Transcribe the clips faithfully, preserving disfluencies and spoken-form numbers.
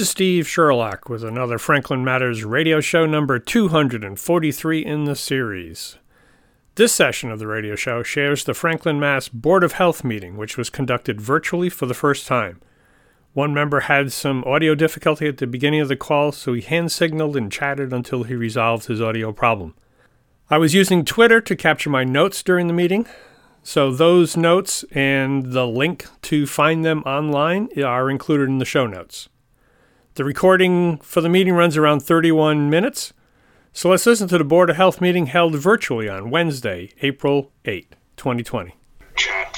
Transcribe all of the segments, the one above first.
is Steve Sherlock with another Franklin Matters radio show, number two hundred forty-three in the series. This session of the radio show shares the Franklin Mass Board of Health meeting, which was conducted virtually for the first time. One member had some audio difficulty at the beginning of the call, so he hand-signaled and chatted until he resolved his audio problem. I was using Twitter to capture my notes during the meeting, so those notes and the link to find them online are included in the show notes. The recording for the meeting runs around thirty-one minutes, so let's listen to the Board of Health meeting held virtually on Wednesday, April eighth, twenty twenty. Chat.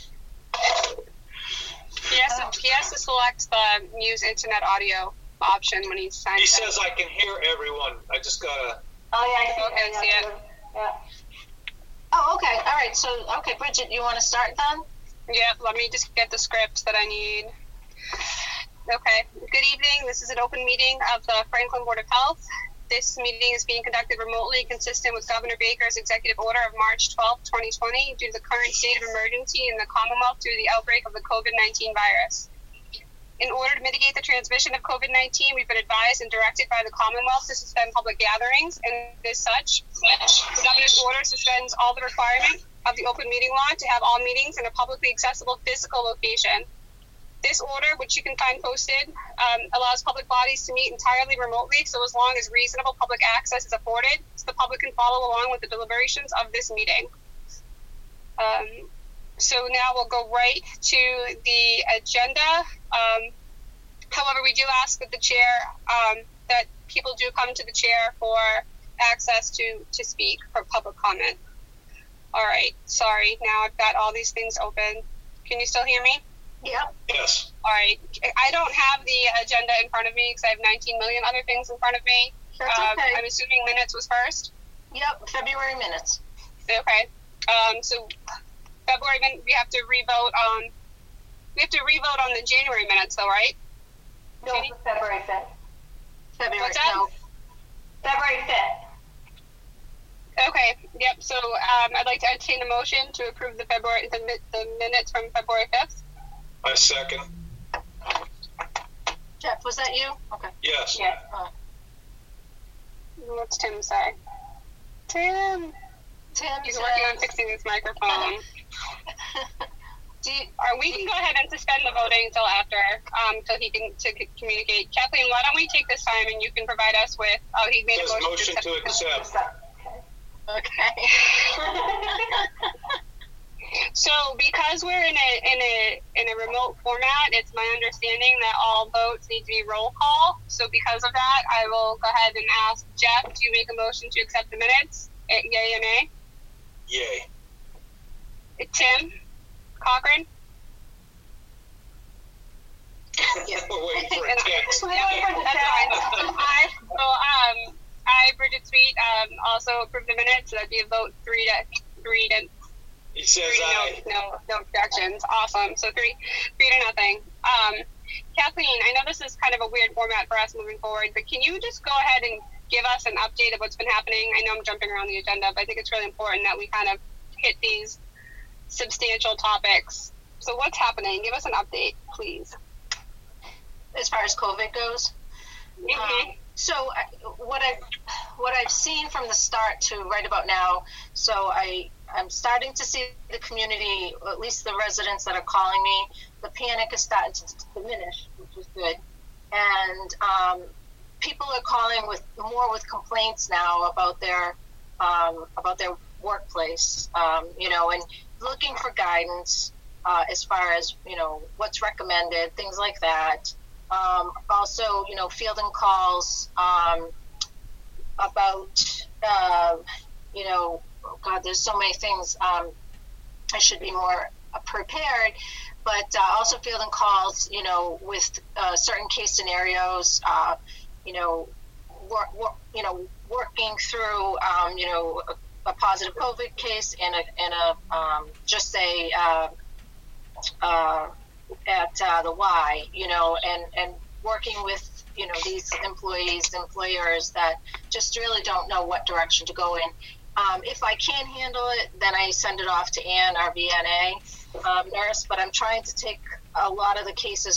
He has to, he has to select the use internet audio option when he signs He says I can hear everyone. I just gotta... Oh, yeah, I see, Okay, I see it. Yeah. Oh, okay. All right. So, okay, Bridget, you want to start then? Yep, let me just get the script that I need. Okay, good evening. This is an open meeting of the Franklin Board of Health. This meeting is being conducted remotely, consistent with Governor Baker's executive order of March twelfth, twenty twenty, due to the current state of emergency in the Commonwealth due to the outbreak of the covid nineteen virus. In order to mitigate the transmission of covid nineteen, we've been advised and directed by the Commonwealth to suspend public gatherings, and as such, the governor's order suspends all the requirements of the open meeting law to have all meetings in a publicly accessible physical location. This order, which you can find posted, um, allows public bodies to meet entirely remotely, so as long as reasonable public access is afforded, so the public can follow along with the deliberations of this meeting. Um, so now we'll go right to the agenda. Um, however, we do ask that the chair, um, that people do come to the chair for access to, to speak for public comment. All right, sorry, now I've got all these things open. Can you still hear me? Yep. Yes. All right. I don't have the agenda in front of me because I have nineteen million other things in front of me. That's um, okay. I'm assuming minutes was first. Yep, February minutes. Okay. Um, so February min- we have to revote on. We have to revote on the January minutes, though, right? No, Jenny? February fifth. February, What's that? no. February fifth. Okay. Yep. So um, I'd like to entertain a motion to approve the February the, mi- the minutes from February fifth. I second. Jeff, was that you? Okay. Yes. Yeah. Uh, What's Tim say? Tim. Tim He's says, working on fixing his microphone. do you, Or we can go ahead and suspend the voting until after, um, until he can to c- communicate. Kathleen, why don't we take this time and you can provide us with? Oh, he made Yes, a motion, motion to accept. okay. So, because we're in a in a in a remote format, it's my understanding that all votes need to be roll call. So, because of that, I will go ahead and ask Jeff to make a motion to accept the minutes. Uh, yay and nay. Yay. Uh, Tim Cochran. Yeah. We're waiting for a And- text. Yeah, that's fine. I, so, um, I, Bridget Sweet, um, also approved the minutes. So that'd be a vote three to three to He says three aye. to no, no, no objections. Awesome. So three, three to nothing. Um, Kathleen, I know this is kind of a weird format for us moving forward, but can you just go ahead and give us an update of what's been happening? I know I'm jumping around the agenda, but I think it's really important that we kind of hit these substantial topics. So what's happening? Give us an update, please. As far as COVID goes. Mm-hmm. Um, so I, what I what I've seen from the start to right about now, so I I'm starting to see the community, or at least the residents that are calling me, the panic is starting to diminish, which is good, and um, people are calling with more with complaints now about their um, about their workplace, um, you know, and looking for guidance uh, as far as you know what's recommended, things like that. Um, also, you know, fielding calls um, about, uh, you know, oh God, there's so many things. Um, I should be more prepared, but uh, also fielding calls, you know, with uh, certain case scenarios, uh, you know, work, work, you know, working through, um, you know, a, a positive COVID case and a, and a um, just say, uh, uh, at uh, the Y, you know, and, and working with, you know, these employees, employers that just really don't know what direction to go in. Um, if I can't handle it, then I send it off to Ann, our V N A um, nurse, but I'm trying to take a lot of the cases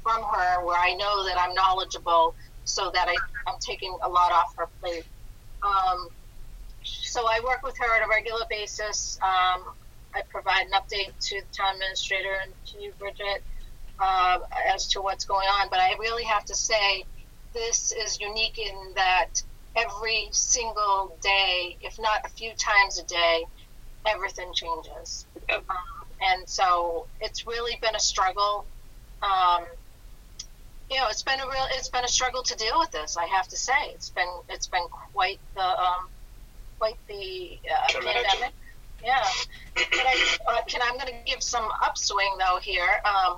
from her where I know that I'm knowledgeable, so that I, I'm taking a lot off her plate. Um, so I work with her on a regular basis. Um, I provide an update to the town administrator and to you, Bridget, uh, as to what's going on. But I really have to say, this is unique in that every single day, if not a few times a day, everything changes. Um, and so it's really been a struggle. Um, you know, it's been a real, it's been a struggle to deal with this. I have to say, it's been, it's been quite the, um, quite the uh, pandemic. Yeah. But I, uh, can I'm going to give some upswing though here. Um,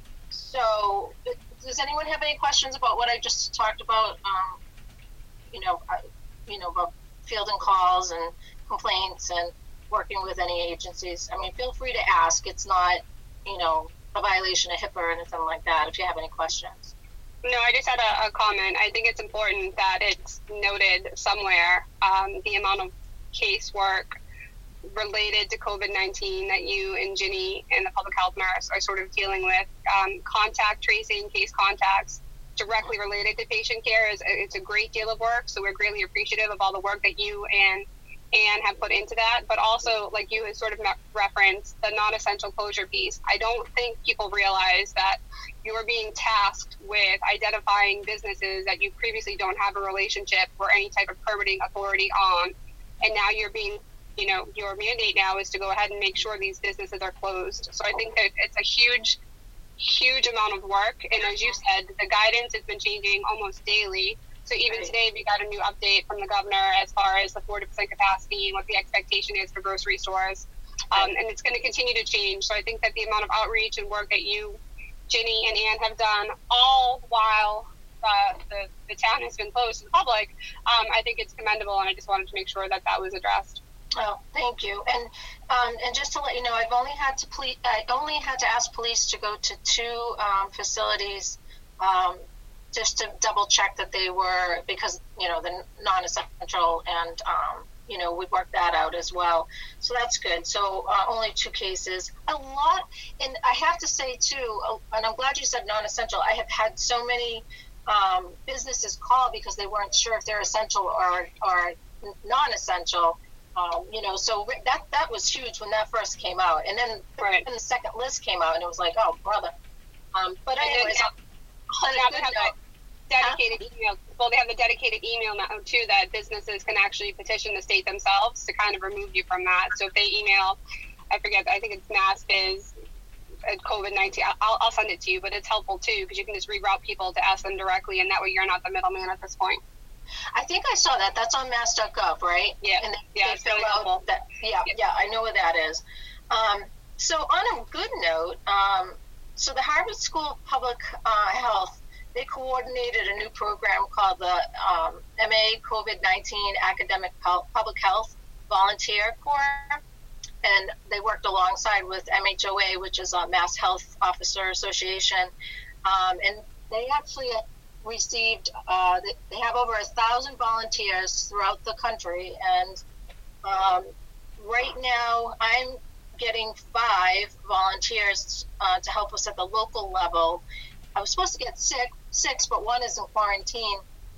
so, does anyone have any questions about what I just talked about? Um, you know, uh, you know about fielding calls and complaints and working with any agencies. I mean, feel free to ask. It's not, you know, a violation of HIPAA or anything like that. If you have any questions. No, I just had a, a comment. I think it's important that it's noted somewhere um, the amount of casework related to COVID nineteen that you and Ginny and the public health nurse are sort of dealing with. Um, contact tracing, case contacts directly related to patient care is it's a great deal of work. So we're greatly appreciative of all the work that you and Anne have put into that. But also, like you had sort of referenced, the non-essential closure piece. I don't think people realize that you are being tasked with identifying businesses that you previously don't have a relationship or any type of permitting authority on. And now you're being, you know, your mandate now is to go ahead and make sure these businesses are closed. So I think that it's a huge, huge amount of work. And as you said, the guidance has been changing almost daily. So even today, we got a new update from the governor as far as the forty percent capacity and what the expectation is for grocery stores. Um, and it's going to continue to change. So I think that the amount of outreach and work that you, Ginny and Anne have done, all while uh, the, the town has been closed to the public, um, I think it's commendable. And I just wanted to make sure that that was addressed. Oh, thank you. And um, and just to let you know, I've only had to ple- I only had to ask police to go to two um, facilities um, just to double check that they were, because, you know, the non-essential, and, um, you know, we worked that out as well. So that's good. So uh, only two cases. A lot, and I have to say, too, uh, and I'm glad you said non-essential. I have had so many um, businesses call because they weren't sure if they're essential or, or non-essential. Um, you know, so that that was huge when that first came out. And then right. and the second list came out, and it was like, oh, brother. Um, but anyways, on a good note, dedicated huh? email. Well, they have the dedicated email now too that businesses can actually petition the state themselves to kind of remove you from that. So if they email, I forget, I think it's MassBiz at COVID nineteen. I'll, I'll send it to you, but it's helpful too because you can just reroute people to ask them directly, and that way you're not the middleman at this point. I think I saw that. That's on mass dot gov, right? Yeah. And they, yeah, they it's fill really out helpful. that. Yeah, yeah, yeah, I know what that is. Um, so on a good note, um, so the Harvard School of Public uh, Health, they coordinated a new program called the um, M A COVID nineteen Academic Public Health Volunteer Corps, and they worked alongside with M H O A, which is a Mass Health Officer Association, um, and they actually received, uh, they, they have over a thousand volunteers throughout the country, and um, right now I'm getting five volunteers uh, to help us at the local level. I was supposed to get six, six, but one is in quarantine.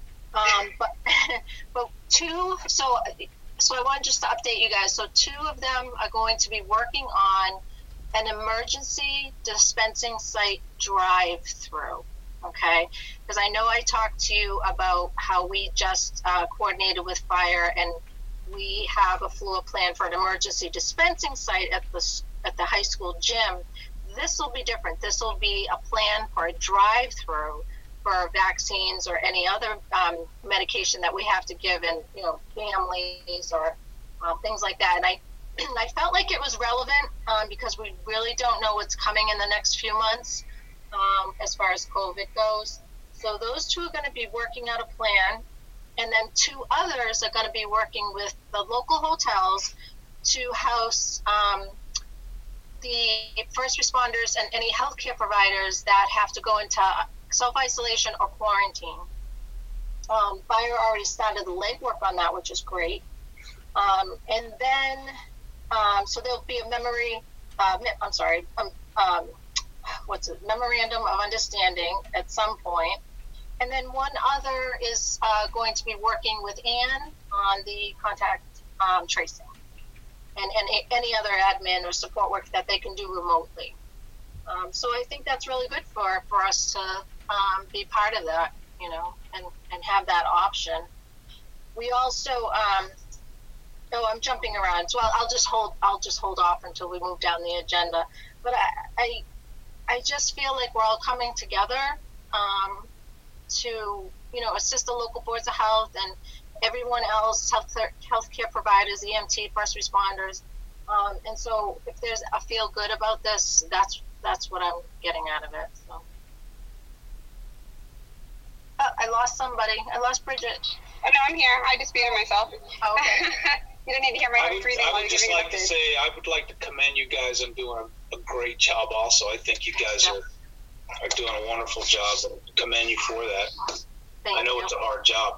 Um, but but two, so so I wanted just to update you guys. So two of them are going to be working on an emergency dispensing site drive-through. Okay, because I know I talked to you about how we just uh, coordinated with fire, and we have a floor plan for an emergency dispensing site at the at the high school gym. This will be different. This will be a plan for a drive-through for vaccines or any other um, medication that we have to give in, you know, families or uh, things like that. And I, I felt like it was relevant um, because we really don't know what's coming in the next few months um, as far as COVID goes. So those two are going to be working out a plan. And then two others are going to be working with the local hotels to house um, the first responders and any healthcare providers that have to go into self-isolation or quarantine. Um, fire already started the legwork on that, which is great. Um, and then, um, so there'll be a memory, uh, I'm sorry, um, um, what's it, memorandum of understanding at some point. And then one other is uh, going to be working with Anne on the contact um, tracing and, and a- any other admin or support work that they can do remotely. Um, so I think that's really good for, for us to um, be part of that, you know, and, and have that option. We also, um, oh, I'm jumping around, so I'll, I'll just hold, I'll just hold off until we move down the agenda. But I, I, I just feel like we're all coming together um, to, you know, assist the local boards of health and everyone else, health healthcare providers, E M T, first responders. Um, and so if there's a feel good about this, that's that's what I'm getting out of it. So. Oh, I lost somebody. I lost Bridget. Oh, no, I'm here. I just muted myself. Oh, okay. You don't need to hear my I heart would, breathing I while would you're just giving like to updates. say, I would like to commend you guys on doing a, a great job also. I think you guys are, are doing a wonderful job, and commend you for that. Thank I know you. it's a hard job.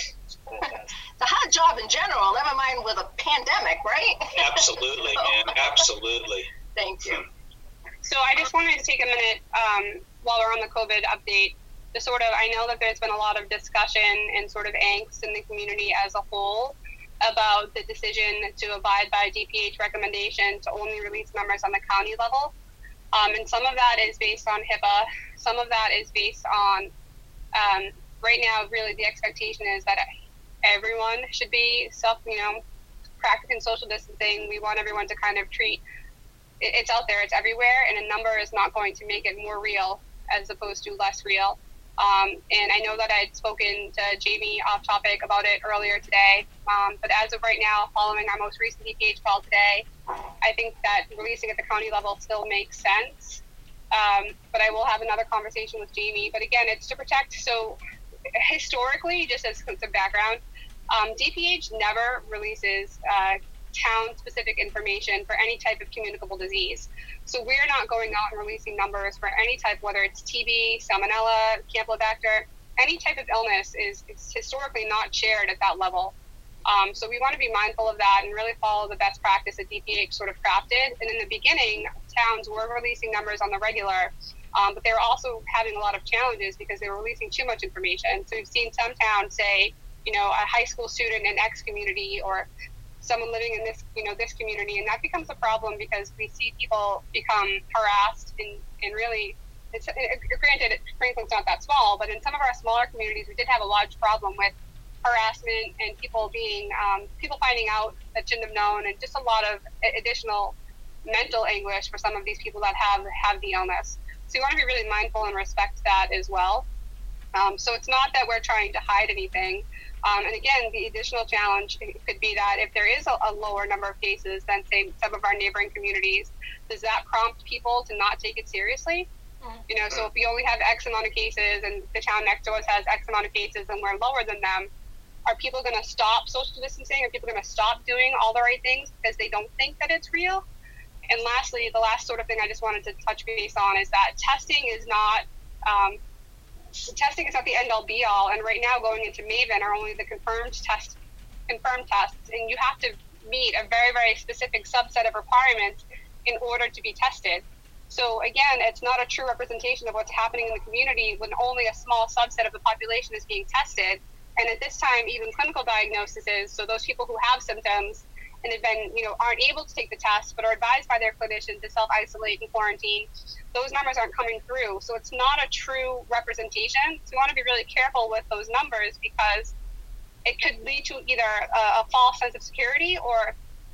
It's a hard job in general, never mind with a pandemic, right? Absolutely, man. Absolutely. Thank you. So I just wanted to take a minute um, while we're on the COVID update to sort of, I know that there's been a lot of discussion and sort of angst in the community as a whole about the decision to abide by D P H recommendation to only release numbers on the county level. Um, and some of that is based on HIPAA. Some of that is based on, um, right now, really the expectation is that everyone should be self, you know, practicing social distancing. We want everyone to kind of treat, it, it's out there, it's everywhere, and a number is not going to make it more real as opposed to less real. Um, and I know that I had spoken to Jamie off topic about it earlier today, um, but as of right now, following our most recent D P H call today, I think that releasing at the county level still makes sense. Um, but I will have another conversation with Jamie. But again, it's to protect. So historically, just as some background, um, D P H never releases uh, town-specific information for any type of communicable disease. So we're not going out and releasing numbers for any type, whether it's T B, Salmonella, Campylobacter, any type of illness is, is historically not shared at that level. Um, so we want to be mindful of that and really follow the best practice that D P H sort of crafted. And in the beginning, towns were releasing numbers on the regular, um, but they were also having a lot of challenges because they were releasing too much information. So we've seen some towns say, you know, a high school student in X community or someone living in this, you know, this community, and that becomes a problem because we see people become harassed and, and really, it's, it, granted, Franklin's not that small, but in some of our smaller communities, we did have a large problem with harassment and people being, um, people finding out that shouldn't have known, and just a lot of additional mental anguish for some of these people that have, have the illness. So you want to be really mindful and respect that as well. Um, so it's not that we're trying to hide anything. Um, and again, the additional challenge could be that if there is a, a lower number of cases than, say, some of our neighboring communities, does that prompt people to not take it seriously? Mm-hmm. You know, so if we only have X amount of cases and the town next to us has X amount of cases and we're lower than them, are people going to stop social distancing? Are people going to stop doing all the right things because they don't think that it's real? And lastly, the last sort of thing I just wanted to touch base on is that testing is not um, testing is not the end all be all. And right now, going into Maven are only the confirmed test, confirmed tests, and you have to meet a very, very specific subset of requirements in order to be tested. So again, it's not a true representation of what's happening in the community when only a small subset of the population is being tested. And at this time, even clinical diagnoses, so those people who have symptoms and have been, you know, aren't able to take the test, but are advised by their clinician to self-isolate and quarantine, those numbers aren't coming through. So it's not a true representation. So we want to be really careful with those numbers because it could lead to either a, a false sense of security or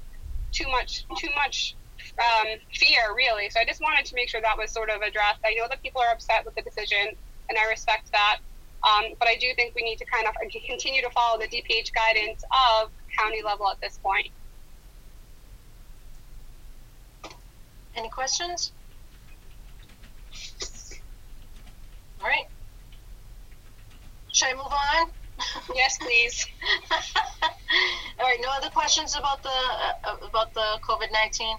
too much, too much um, fear, really. So I just wanted to make sure that was sort of addressed. I know that people are upset with the decision, and I respect that. Um, but I do think we need to kind of continue to follow the D P H guidance of county level at this point. Any questions? All right. Should I move on? Yes, please. All right. No other questions about the uh, about the COVID nineteen?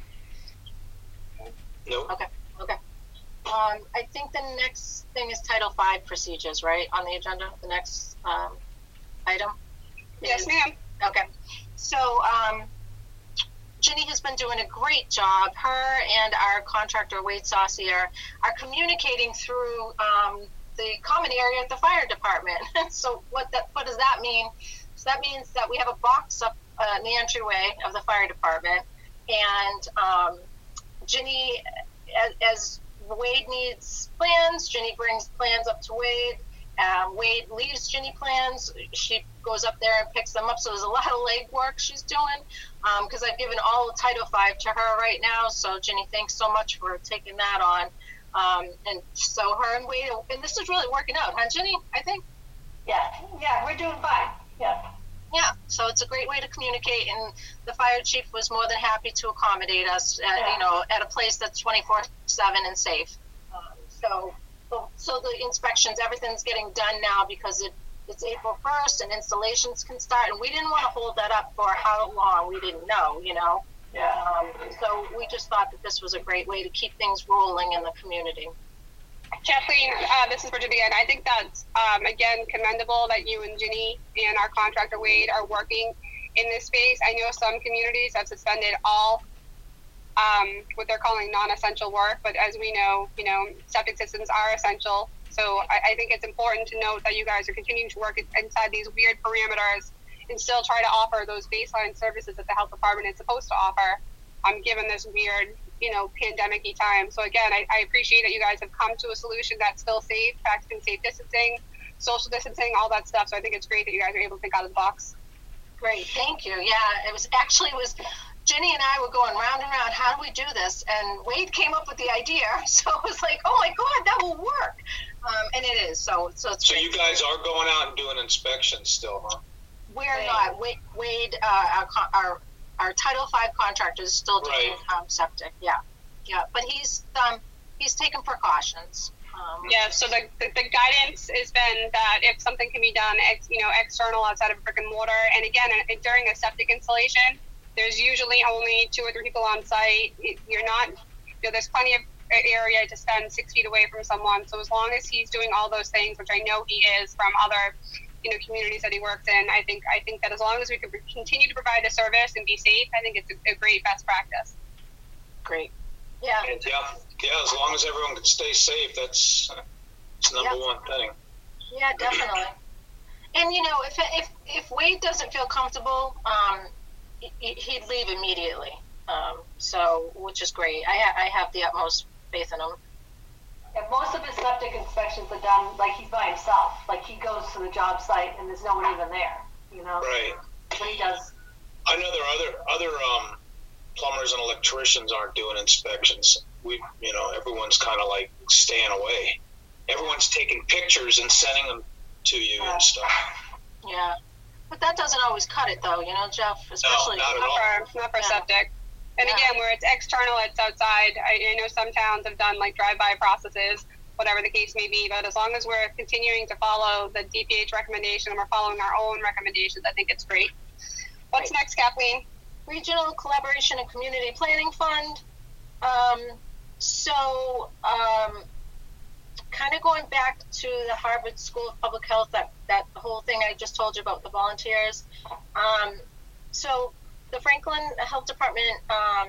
Nope. Okay. Okay. Um, I think the next thing is Title Five procedures, right, on the agenda. The next um, item. Yes, ma'am. Okay. So um, Ginny has been doing a great job. Her and our contractor, Wade Saucier, are communicating through um, the common area at the fire department. So what that what does that mean? So that means that we have a box up uh, in the entryway of the fire department, and um, Ginny, as, as Wade needs plans, Ginny brings plans up to Wade. Um, Wade leaves Ginny plans. She goes up there and picks them up. So there's a lot of legwork she's doing because um, I've given all of Title Five to her right now. So Ginny, thanks so much for taking that on. Um, and so her and Wade, and this is really working out, huh, Ginny? I think. Yeah, yeah, we're doing fine. Yeah. Yeah, so it's a great way to communicate, and the fire chief was more than happy to accommodate us, at, yeah. you know, at a place that's twenty-four seven and safe. Um, so, so the inspections, everything's getting done now because it, it's April first, and installations can start, and we didn't want to hold that up for how long, we didn't know, you know. Yeah. Um, so we just thought that this was a great way to keep things rolling in the community. Kathleen, uh, this is Bridget again. I think that's, um, again, commendable that you and Ginny and our contractor Wade are working in this space. I know some communities have suspended all um, what they're calling non-essential work, but as we know, you know, septic systems are essential. So I, I think it's important to note that you guys are continuing to work inside these weird parameters and still try to offer those baseline services that the health department is supposed to offer, um, given this weird, you know, pandemic-y time. So again, I, I appreciate that you guys have come to a solution that's still safe, practicing safe distancing, social distancing, all that stuff. So I think it's great that you guys are able to think out of the box. Great, thank you. Yeah, it was actually it was Ginny and I were going round and round. How do we do this? And Wade came up with the idea, so it was like, oh my God, that will work. Um, and it is. So, so it's. So you guys are going out and doing inspections still, huh? We're Wade. not. Wade, Wade uh, our, our our Title Five contractor is still doing right. um, septic. Yeah, yeah. But he's um he's taking precautions. Um, yeah. So the, the the guidance has been that if something can be done, ex, you know, external outside of brick and mortar, and again during a septic installation, there's usually only two or three people on site. You're not, you know, there's plenty of area to spend six feet away from someone. So as long as he's doing all those things, which I know he is from other, you know, communities that he works in, I think I think that as long as we can continue to provide the service and be safe, I think it's a, a great best practice. Great. Yeah. And yeah. Yeah. As long as everyone can stay safe, that's uh, that's number yep. one thing. Yeah, definitely. And you know, if if if Wade doesn't feel comfortable, um, he'd leave immediately. Um, so, which is great. I ha- I have the utmost faith in him. And most of his septic inspections are done like he's by himself. Like he goes to the job site and there's no one even there. You know. Right. But he does. I know there are other other um, plumbers and electricians aren't doing inspections. We, you know, everyone's kind of like staying away. Everyone's taking pictures and sending them to you yeah. and stuff. Yeah. But that doesn't always cut it, though, you know, Jeff. Especially no, not, not for not for yeah. septic. And yeah. again, where it's external, it's outside. I, I know some towns have done like drive-by processes, whatever the case may be. But as long as we're continuing to follow the D P H recommendation and we're following our own recommendations, I think it's great. What's right. next, Kathleen? Regional Collaboration and Community Planning Fund. Um, so, um, kind of going back to the Harvard School of Public Health, that, that whole thing I just told you about the volunteers. Um, so the Franklin Health Department um,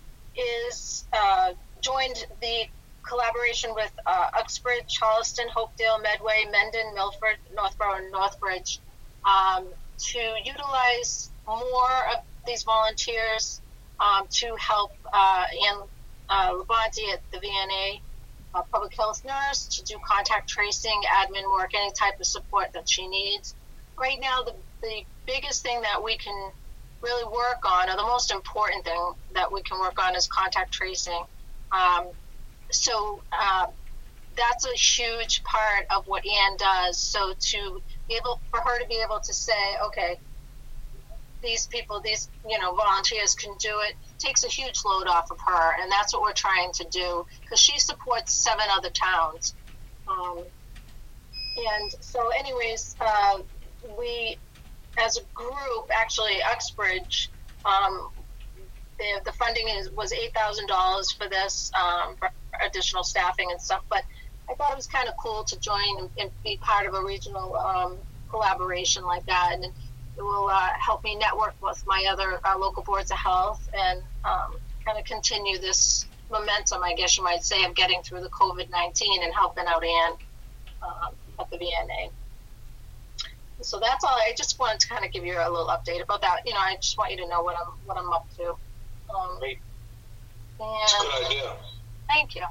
is uh, joined the collaboration with uh, Uxbridge, Charleston, Hopedale, Medway, Mendon, Milford, Northborough, and Northbridge um, to utilize more of these volunteers um, to help uh, Ann uh, Labonte at the V N A Uh, public health nurse to do contact tracing, admin work, any type of support that she needs. Right now, the, the biggest thing that we can really work on, or the most important thing that we can work on, is contact tracing. Um, so uh, that's a huge part of what Ann does. So to be able, for her to be able to say, okay, these people, these, you know, volunteers can do it, takes a huge load off of her, and that's what we're trying to do, because she supports seven other towns. Um, and so anyways, uh, we, as a group, actually, Uxbridge, um, the, the funding is, was eight thousand dollars for this, um, for additional staffing and stuff, but I thought it was kind of cool to join and, and be part of a regional um, collaboration like that. And it will uh, help me network with my other uh, local boards of health and um, kind of continue this momentum, I guess you might say, of getting through the COVID nineteen and helping out Ann um, at the V N A. So that's all. I just wanted to kind of give you a little update about that. You know, I just want you to know what I'm what I'm up to. Um, Great. and, It's a good idea. Thank you.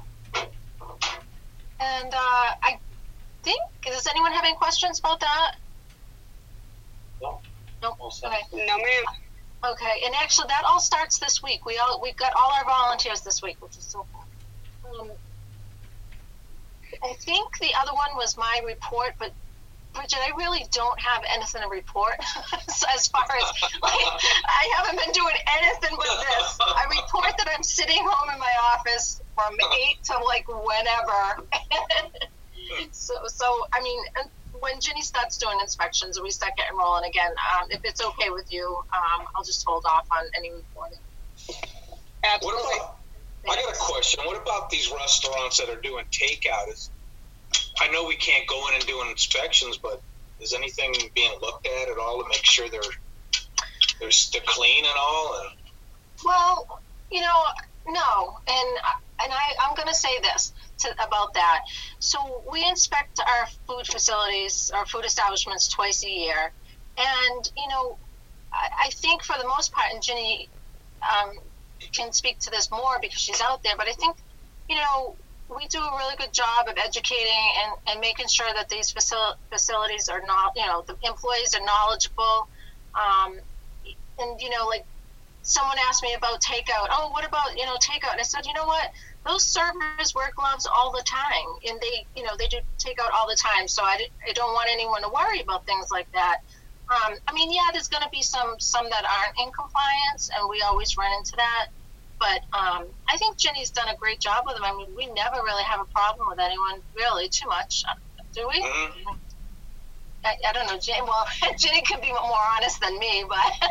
And uh, I think, does anyone have any questions about that? No. Nope. All set. Okay. No, ma'am. Okay, and actually, that all starts this week. We all we got all our volunteers this week, which is so cool. Um, I think the other one was my report, but Bridget, I really don't have anything to report. So as far as like, I haven't been doing anything but this. I report that I'm sitting home in my office from eight to like whenever. so so I mean. When Ginny starts doing inspections and we start getting rolling again, um, if it's okay with you, um, I'll just hold off on any reporting. Absolutely. What about, I got a question. What about these restaurants that are doing takeout? Is, I know we can't go in and do inspections, but is anything being looked at at all to make sure they're they're, they're clean and all? And Well, you know, no, and and I, I'm going to say this to, about that. So we inspect our food facilities, our food establishments twice a year, and you know, I, I think for the most part, and Ginny um, can speak to this more because she's out there, but I think, you know, we do a really good job of educating and, and making sure that these facil- facilities are not, you know, the employees are knowledgeable, um, and you know, like. Someone asked me about takeout. Oh, what about, you know, takeout? And I said, you know what? Those servers wear gloves all the time. And they, you know, they do takeout all the time. So I, I don't want anyone to worry about things like that. Um, I mean, yeah, there's going to be some, some that aren't in compliance, and we always run into that. But um, I think Ginny's done a great job with them. I mean, we never really have a problem with anyone, really, too much. Do we? mm-hmm. I, I don't know, Ginny. Well, Ginny could be more honest than me, but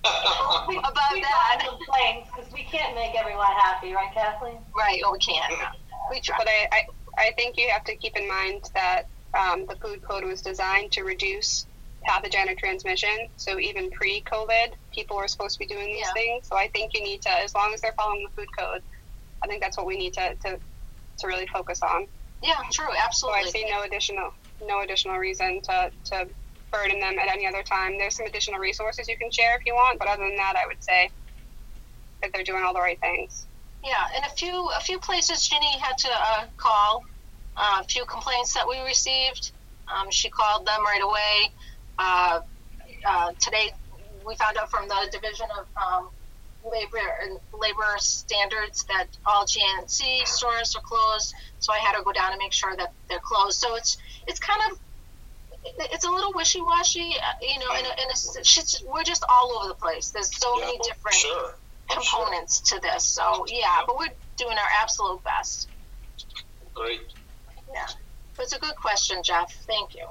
about we that. don't complain because we can't make everyone happy, right, Kathleen? Right, oh, we can't. No. We try. But I, I, I think you have to keep in mind that um, the food code was designed to reduce pathogenic transmission. So even pre-COVID, people were supposed to be doing these Yeah. things. So I think you need to, as long as they're following the food code, I think that's what we need to, to, to really focus on. Yeah, true, So absolutely. I see no additional no additional reason to, to burden them at any other time. There's some additional resources you can share if you want, but other than that, I would say that they're doing all the right things. Yeah, and a few a few places Ginny had to uh, call, uh, a few complaints that we received. Um, she called them right away. Uh, uh, today, we found out from the Division of um, Labor and Labor Standards that all G N C stores are closed. So I had to go down and make sure that they're closed. So it's it's kind of it's a little wishy-washy, uh, you know, and, and it's, it's, we're just all over the place. There's so Yeah, many different sure. I'm sure. components to this. So yeah, but we're doing our absolute best. Great. Yeah, but it's a good question, Jeff. Thank you.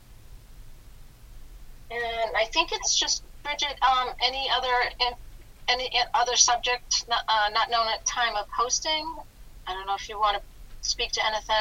And I think it's just Bridget. Um, any other in, any other subject not, uh, not known at time of posting? I don't know if you want to speak to anything.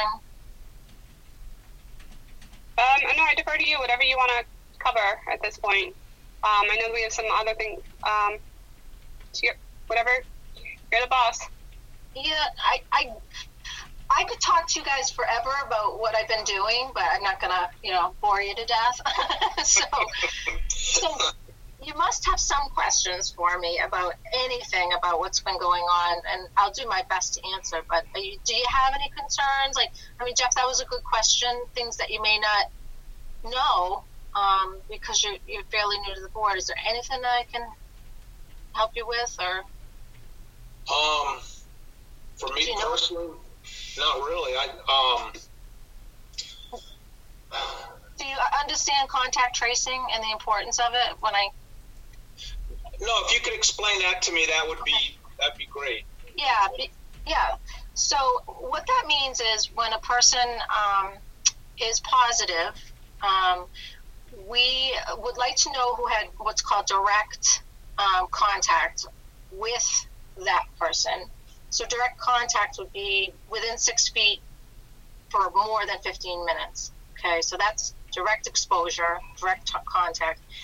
Um, no, I defer to you. Whatever you want to cover at this point. Um, I know we have some other things. Um, so you're, whatever. You're the boss. Yeah, I, I, I could talk to you guys forever about what I've been doing, but I'm not gonna, you know, bore you to death. so, so you must have some questions for me about anything about what's been going on, and I'll do my best to answer. But are you, do you have any concerns? Like, I mean, Jeff, that was a good question. Things that you may not know um, because you're you're fairly new to the board. Is there anything that I can help you with, or? Um, for me Do you know? personally, not really. I um. Do you understand contact tracing and the importance of it? When I No, if you could explain that to me, that would be that'd be great. yeah be, yeah. So what that means is when a person um, is positive, um, we would like to know who had what's called direct um, contact with that person. So direct contact would be within six feet for more than fifteen minutes. Okay, so that's direct exposure, direct t- contact.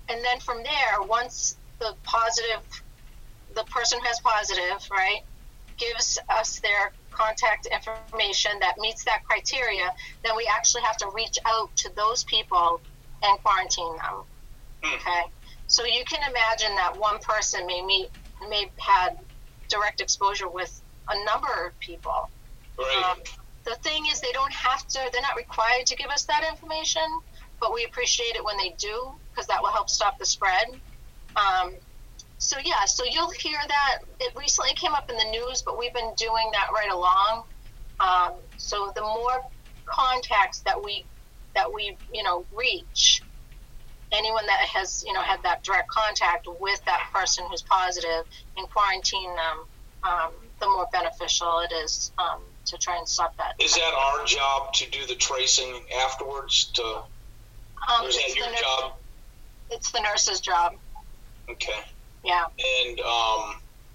and then from there, once the positive, the person who has positive, right, gives us their contact information that meets that criteria, then we actually have to reach out to those people and quarantine them. Okay, so you can imagine that one person may meet, may have had direct exposure with a number of people. Right. Um, the thing is, they don't have to, they're not required to give us that information, but we appreciate it when they do, because that will help stop the spread. Um, so yeah, so you'll hear that. It recently came up in the news, but we've been doing that right along. Um, so the more contacts that we, that we, you know, reach, anyone that has, you know, had that direct contact with that person who's positive and quarantine them, um, the more beneficial it is um, to try and stop that. Is that our job to do the tracing afterwards? To, Um, or is that it's your the nur- job? It's the nurse's job. Okay. Yeah. And um,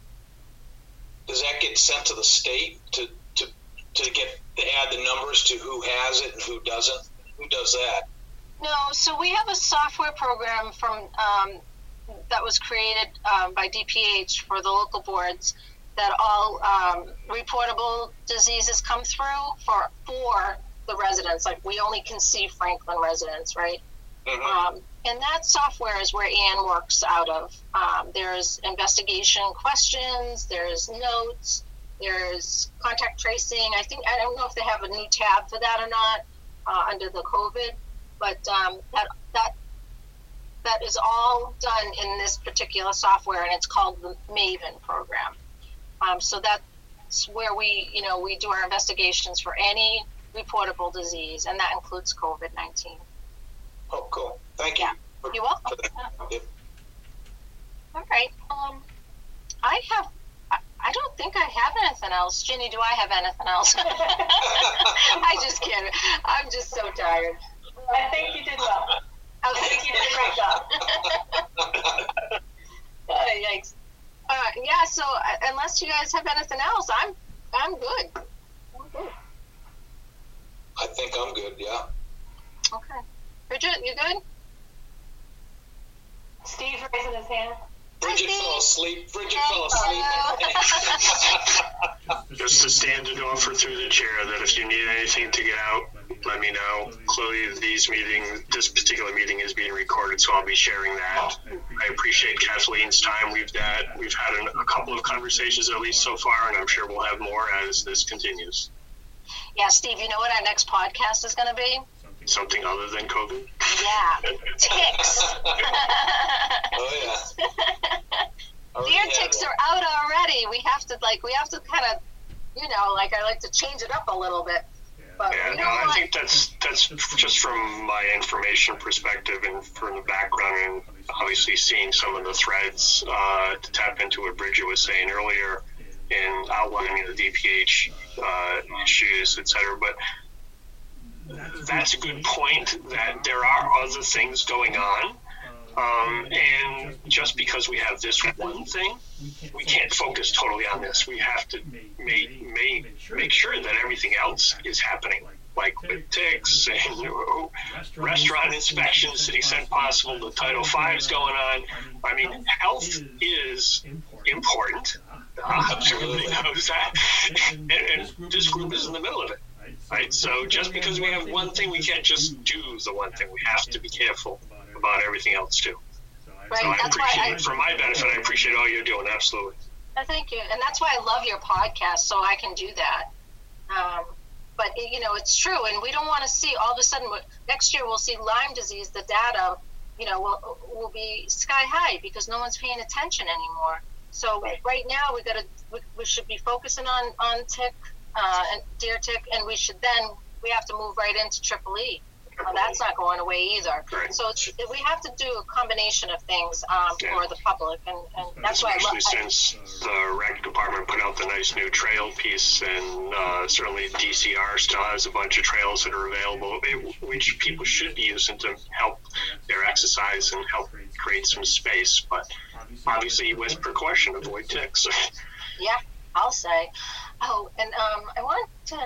does that get sent to the state to, to, to get to add the numbers to who has it and who doesn't? Who does that? No, so we have a software program from um, that was created um, by D P H for the local boards that all um, reportable diseases come through for for the residents. Like, we only can see Franklin residents, right? Mm-hmm. Um, and that software is where Ann works out of. Um, there's investigation questions, there's notes, there's contact tracing. I think, I don't know if they have a new tab for that or not uh, under the COVID, but um, that that that is all done in this particular software, and it's called the MAVEN program. Um, so that's where we, you know, we do our investigations for any reportable disease, and that includes COVID nineteen. Oh, cool. Thank you. Yeah. for- You're welcome. for that. Yep. All right. Um, I have. I, I don't think I have anything else. Ginny, do I have anything else? I just can't. I'm just so tired. I think you did well. I I think you did a great job. Oh, yikes. Uh, yeah. So uh, unless you guys have anything else, I'm I'm good. I'm good. I think I'm good, yeah. Okay. Bridget, you good? Steve's raising his hand. Bridget Steve. fell asleep. Bridget fell Hello. asleep. Just a standard offer through the chair that if you need anything to get out, let me know. Clearly, these meetings, this particular meeting is being recorded, so I'll be sharing that. I appreciate Kathleen's time. We've that we've had an, a couple of conversations at least so far, and I'm sure we'll have more as this continues. Yeah, Steve. You know what our next podcast is going to be? Something other than COVID. Yeah, ticks. Oh, yeah. Already Deer had ticks one. are out already. We have to like we have to kind of, you know, like I like to change it up a little bit. But Yeah, you no, know I what? think that's that's just from my information perspective and from the background, and obviously seeing some of the threads uh, to tap into what Bridget was saying earlier in outlining the D P H uh, issues, et cetera. But that's a good point that there are other things going on. Um, and just because we have this one thing, we can't focus totally on this. We have to make, make, make sure that everything else is happening, like with ticks and you know, restaurant inspections to the extent possible, the Title five is going on. I mean, health is important. Uh, everybody knows that. And, and this group is in the middle of it. Right? So just because we have one thing, we can't just do the one thing. We have to be careful about everything else too. Right, So I that's why appreciate I- it. For my benefit, I appreciate all you're doing. Absolutely. Uh, Thank you, and that's why I love your podcast, so I can do that. Um, but it, you know, it's true, and we don't want to see all of a sudden. Next year, we'll see Lyme disease. The data, you know, will will be sky high because no one's paying attention anymore. So Right. right now, we got to we, we should be focusing on on tick uh, and deer tick, and we should then we have to move right into triple E. Well, that's not going away either. Right. So it's, we have to do a combination of things um, Yeah. for the public, and, and that's why I Especially love. since the rec department put out the nice new trail piece, and uh, certainly D C R still has a bunch of trails that are available, which people should be using to help their exercise and help create some space. But obviously, with precaution, avoid ticks. Yeah, I'll say. Oh, and um, I wanted to.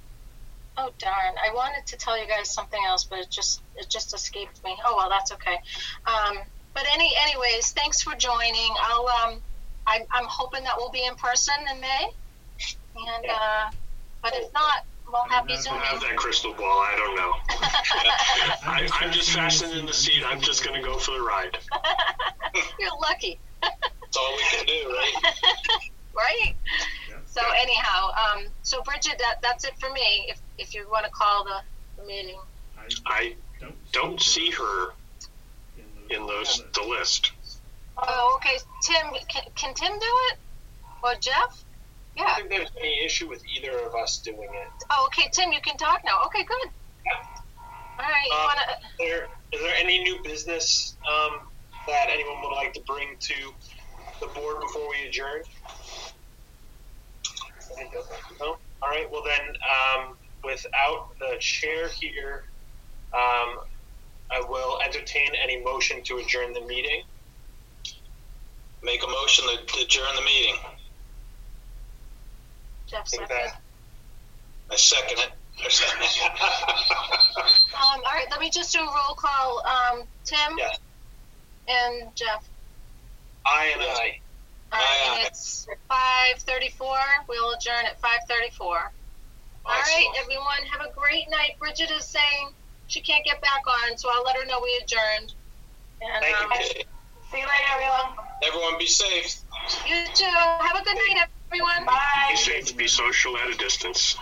Oh darn! I wanted to tell you guys something else, but it just it just escaped me. Oh well, that's okay. Um, but any, anyways, thanks for joining. I'll, um, I, I'm hoping that we'll be in person in May. And, uh, but if not, we'll have you I zooming. don't have that crystal ball. I don't know. I, I'm just fastened in the seat. I'm just going to go for the ride. You're lucky. That's all we can do, right? Right? So anyhow, um, so Bridget, that, that's it for me. If if you want to call the, the meeting. I don't see her in those the list. Oh, okay. Tim, can, can Tim do it? Or Jeff? I Yeah. don't think there's any issue with either of us doing it. Oh, okay, Tim, you can talk now. Okay, good. All right. You Um, wanna? Is there, is there any new business um, that anyone would like to bring to the board before we adjourn? No? All right. Well, then, um, without the chair here, um, I will entertain any motion to adjourn the meeting. Make a motion to adjourn the meeting. Jeff I think second. that I second it. I second it. Um, all right. Let me just do a roll call. Um, Tim. Yes. And Jeff. I and I. All right, Aye, and aye. it's five thirty-four. We'll adjourn at five thirty-four. All right, Excellent. everyone, have a great night. Bridget is saying she can't get back on, so I'll let her know we adjourned. And Thank you. um, Okay. See you later, everyone. Everyone be safe. you too. Have a good night, everyone. Bye. Be safe, be social at a distance.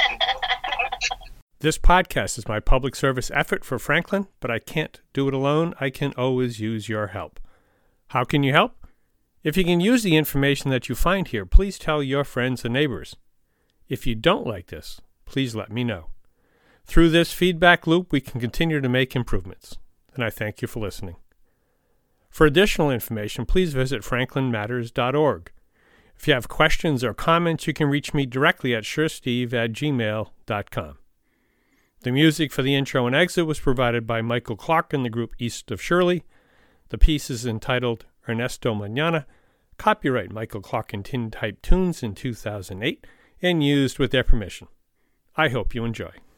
This podcast is my public service effort for Franklin, but I can't do it alone. I can always use your help. How can you help? If you can use the information that you find here, please tell your friends and neighbors. If you don't like this, please let me know. Through this feedback loop, we can continue to make improvements, and I thank you for listening. For additional information, please visit franklin matters dot org. If you have questions or comments, you can reach me directly at suresteve at gmail dot com. The music for the intro and exit was provided by Michael Clark and the group East of Shirley. The piece is entitled Ernesto Mañana, copyright Michael Clark and Tin Type Tunes in two thousand eight, and used with their permission. I hope you enjoy.